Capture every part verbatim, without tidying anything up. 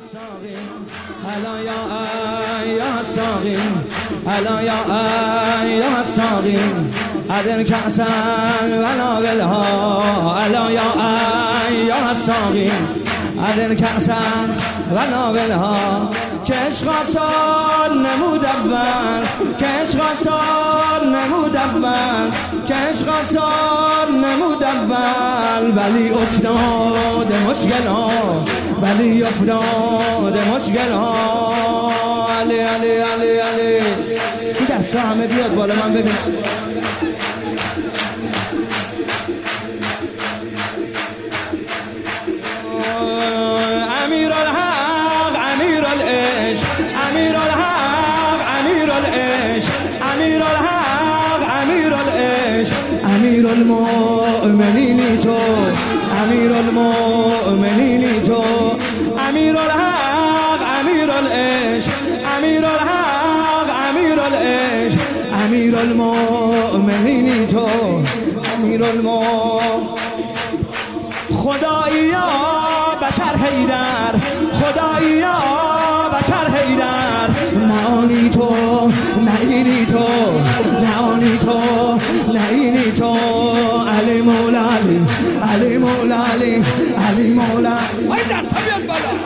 ساقی الا یا یا ساقی الا یا یا ساقی ادر کأسن و ناولها الا یا یا ساقی ادر کأسن و ناولها که عشق آسان نمود اول که عشق آسان نمود اول که عشق آسان نمود اول ولی افتاد مشکل ها ولی افتاد مشکل ها علی علی علی علی این دستا همه بیاد بالا من ببینم امیر الحق امیر العشق امیر الحق امیر العشق امیر الحق امیر العشق امیر المؤمنین تو امیر المؤمنین تو امیر الحق امیر العشق امیر الحق امیر العشق امیر المؤمنین تو امیر المؤمنین خدایا بشر حیدر خدایا بشر حیدر نه آنی تو نه اینی تو نه آنی تو نه اینی تو علی مولا علی علی مولا علی علی مولا آی دست ها بیاد بالا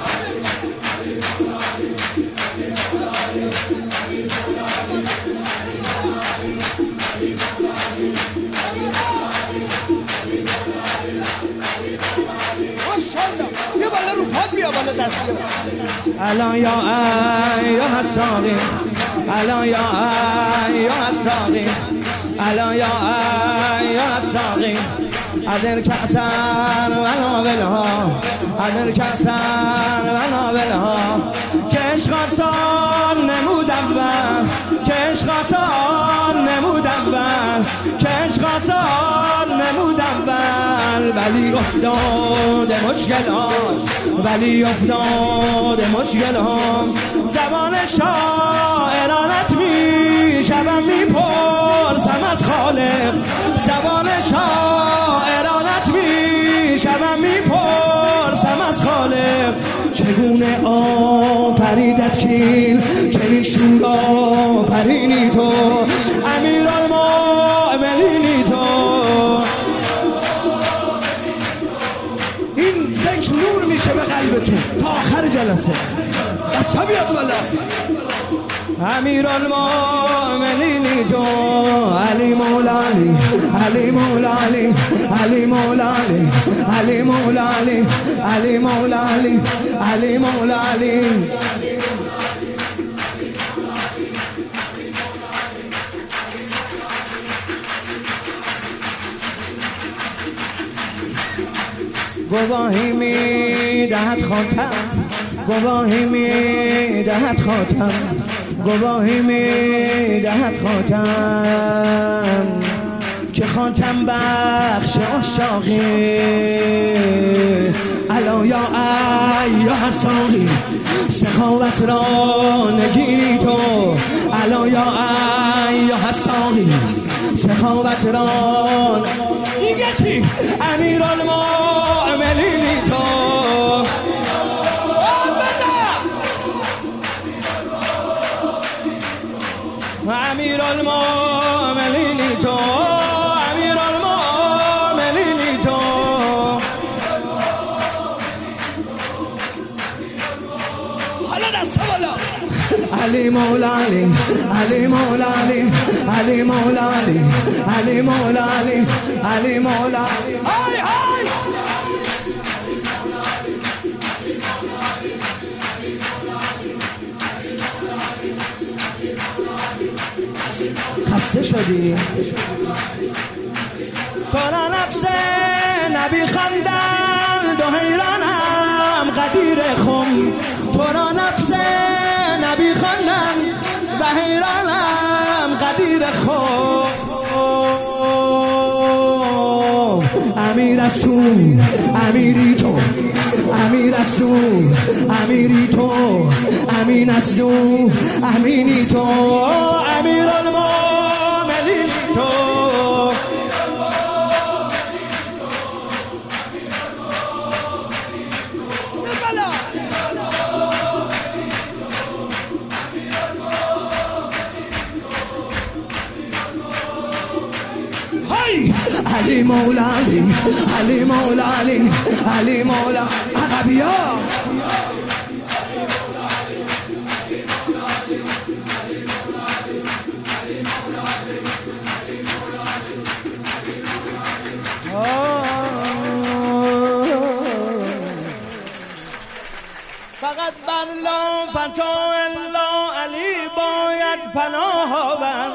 یه بالا رو پاد بیا بالا دست بیا الا یا یا ساقی الا یا یا ساقی الا یا یا ساقی ادر کأسن و ناولها ادر کأسن و ناولها که عشق آسان نمود اول که عشق آسان نمود اول که عشق آسان نمود اول ولی افتاد مشکل ها ولی افتاد مشکل ها زبان شاعرانت می شبم می پرسم از خالق زبان شاعرانت می شبم می پرسم از خالق چگونه آفریدت کیل چنین شور آفرینی تو امیر المؤمنینی تو این ذکر نور میشه به قلبتون تا آخر جلسه دستا بیاد بالا امیر المؤمنین تو علی مولا علی علی مولا علی علی مولا علی علی مولا علی علی مولا علی علی مولا علی گواهی می دهد خاتم گواهی می دهد خاتم گواهی می دهد خاتم که خاتم بخش عشاقی الا یا یا ساقی سخاوت را نگیری تو الا یا یا ساقی سخاوت را میگه چی امیر المؤمنین تو امیر المؤمنین تو امیر المؤمنین تو حالا دست بالا علی مولا علی علی مولا علی علی مولا علی علی مولا علی علی مولا علی های های خسته شدی تو را نفس نبی خندن دو حیرانم قدیر خم تو را نفس نبی خندن و حیرانم قدیر خم امیر از تو امیری تو امیر از تو امیری تو امین از تو امینی تو امیر المؤمنین تو مولا علی علی مولا علی علی مولا عربیا فقط بر لا فتا الا علی باید پناه آورد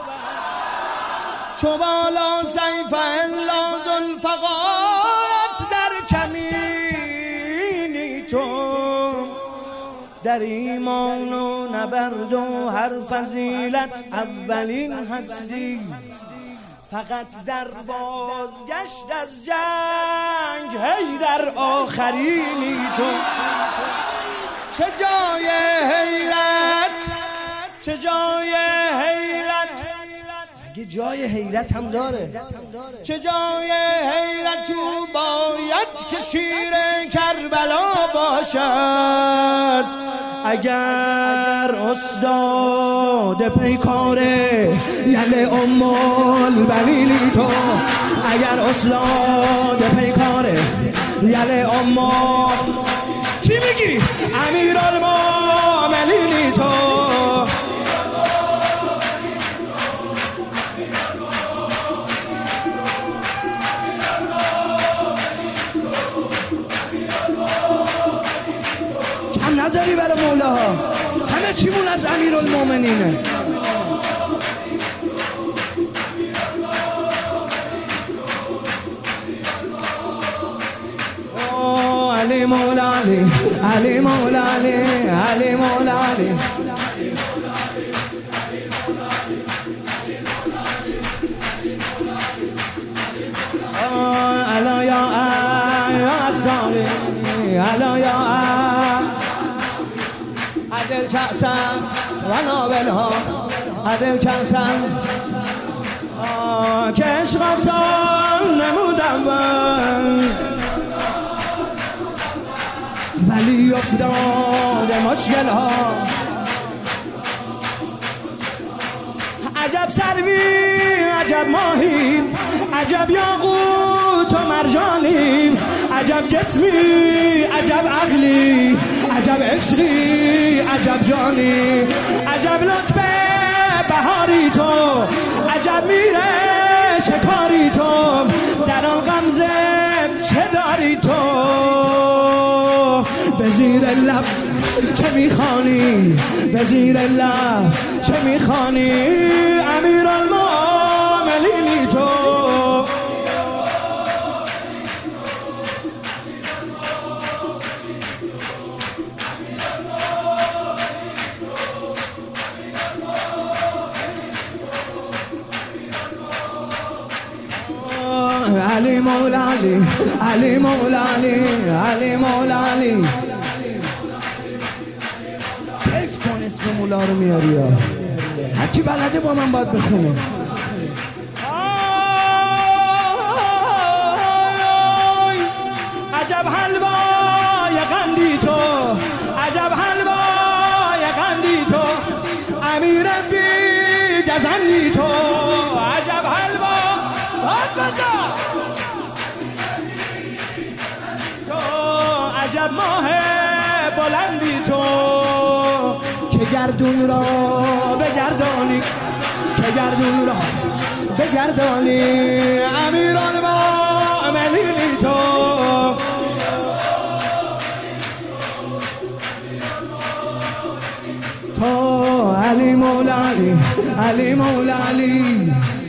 چو بالا سیف الا ذوالفقارت در کمینی تو در ایمان و نبرد و هر فضیلت اولین هستی فقط در بازگشت از جنگ هی در آخرینی تو چه جای حیرت چه جای حیرت اگه جای حیرت هم داره چه جای حیرت تو باید که شیر کربلا باشد اگر استاد پیکاره یل ام البنینی تو اگر استاد پیکاره یل ام چی میگی؟ امیرالمومنینی تو کم نظری برای مولاها همه چیمون از امیرالمومنینه علی مولا علی علی مولا علی علی مولا علی الا یا یا ساقی الا یا عدل کأسن و نابلها عدل کأسن که عشق آسان نمودم ولی افتاد مشکل ها عجب سروی عجب ماهی عجب یاقوت و مرجانی عجب جسمی عجب عقلی عجب عشقی عجب جانی عجب لطف بهاری تو عجب میره شکاری تو در آن غمزه چه داری تو به زیر لب چه میخوانی به زیر لب چه میخوانی امیرالمومنینی تو علی مولا علی علی مولا علی علی مولا علی کیف کن اسم مولا رو میاری یا هر کی بلده با من باید بخونه عجب حلوای قندی تو عجب حلوای قندی تو امیر بی گزندی تو عجب حلوا باد بزن تو عجب ماه بلندی تو که گردون را بگردانی که گردون را بگردانی امیرالمومنینی تو تو علی مولا علی علی مولا علی